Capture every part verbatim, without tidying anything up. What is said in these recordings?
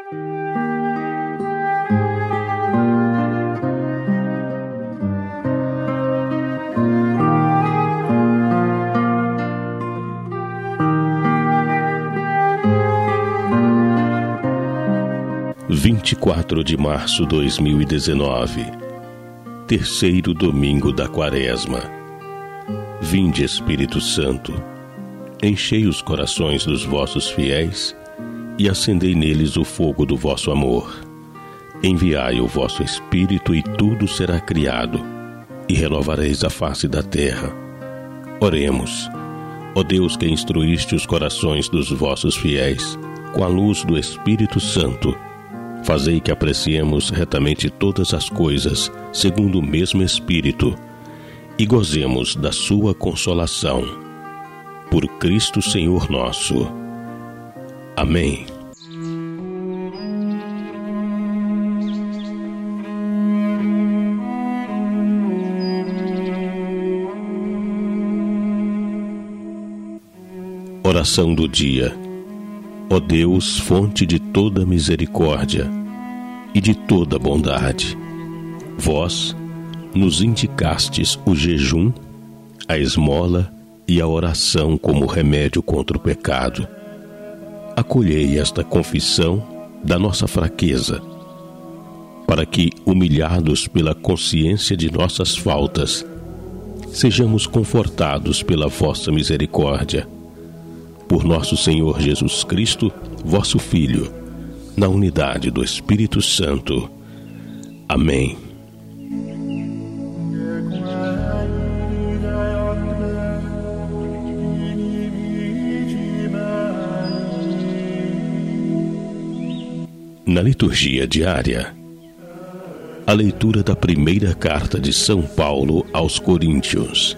vinte e quatro de março de dois mil e dezenove, terceiro domingo da Quaresma. Vinde, Espírito Santo, enchei os corações dos vossos fiéis e acendei neles o fogo do vosso amor. Enviai o vosso Espírito e tudo será criado, e renovareis a face da terra. Oremos. Ó Deus, que instruíste os corações dos vossos fiéis com a luz do Espírito Santo, fazei que apreciemos retamente todas as coisas segundo o mesmo Espírito e gozemos da sua consolação. Por Cristo Senhor nosso. Amém. Oração do dia. Ó Deus, fonte de toda misericórdia e de toda bondade, vós nos indicastes o jejum, a esmola e a oração como remédio contra o pecado. Acolhei esta confissão da nossa fraqueza, para que, humilhados pela consciência de nossas faltas, sejamos confortados pela vossa misericórdia. Por nosso Senhor Jesus Cristo, vosso Filho, na unidade do Espírito Santo. Amém. Na liturgia diária, a leitura da primeira carta de São Paulo aos Coríntios.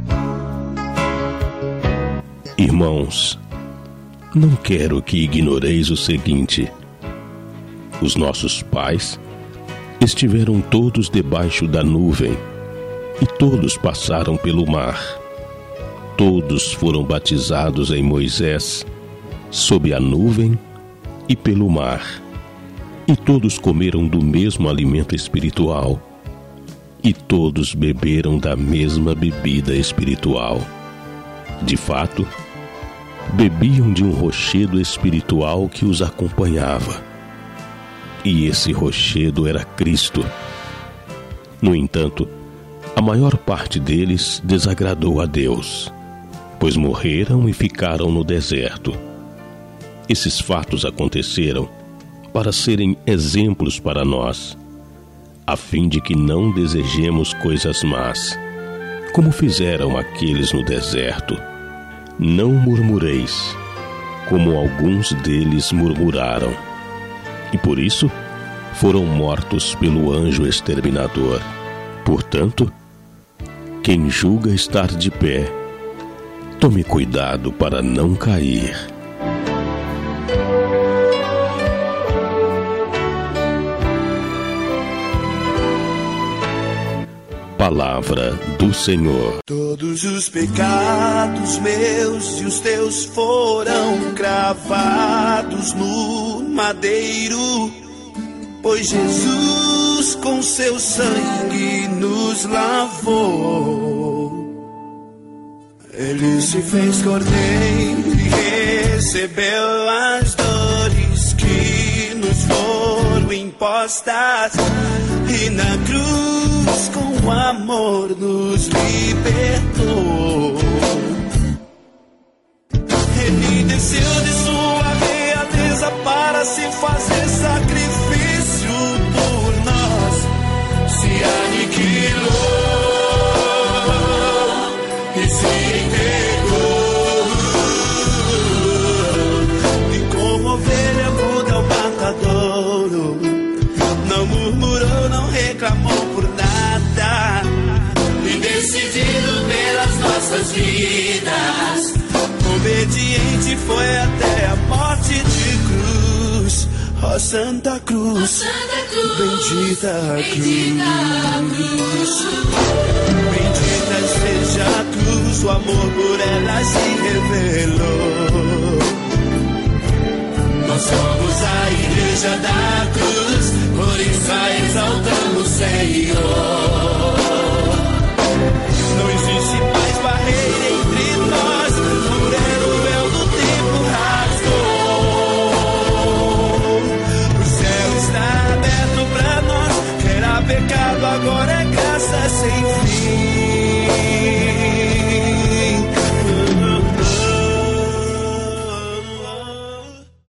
Irmãos, não quero que ignoreis o seguinte: os nossos pais estiveram todos debaixo da nuvem e todos passaram pelo mar. Todos foram batizados em Moisés, sob a nuvem e pelo mar. E todos comeram do mesmo alimento espiritual. E todos beberam da mesma bebida espiritual. De fato, bebiam de um rochedo espiritual que os acompanhava. E esse rochedo era Cristo. No entanto, a maior parte deles desagradou a Deus, pois morreram e ficaram no deserto. Esses fatos aconteceram para serem exemplos para nós, a fim de que não desejemos coisas más, como fizeram aqueles no deserto. Não murmureis, como alguns deles murmuraram, e por isso foram mortos pelo anjo exterminador. Portanto, quem julga estar de pé, tome cuidado para não cair. Palavra do Senhor. Todos os pecados meus e os teus foram cravados no madeiro, pois Jesus com seu sangue nos lavou. Ele se fez cordeiro e recebeu as dores que nos foram impostas, e na cruz com amor nos libertou. Ele desceu de sua realeza para se fazer sacrifício por nós, se aniquilou e se entregou, e como ovelha muda ao matadouro, não murmurou, não reclamou por nada, e decidido pelas nossas vidas, obediente foi até a morte de cruz. Ó Santa Cruz, oh, Santa Cruz, bendita, bendita cruz. Bendita seja a cruz, o amor por ela se revelou. Nós somos a igreja mancha da cruz, por isso a exaltamos, Senhor.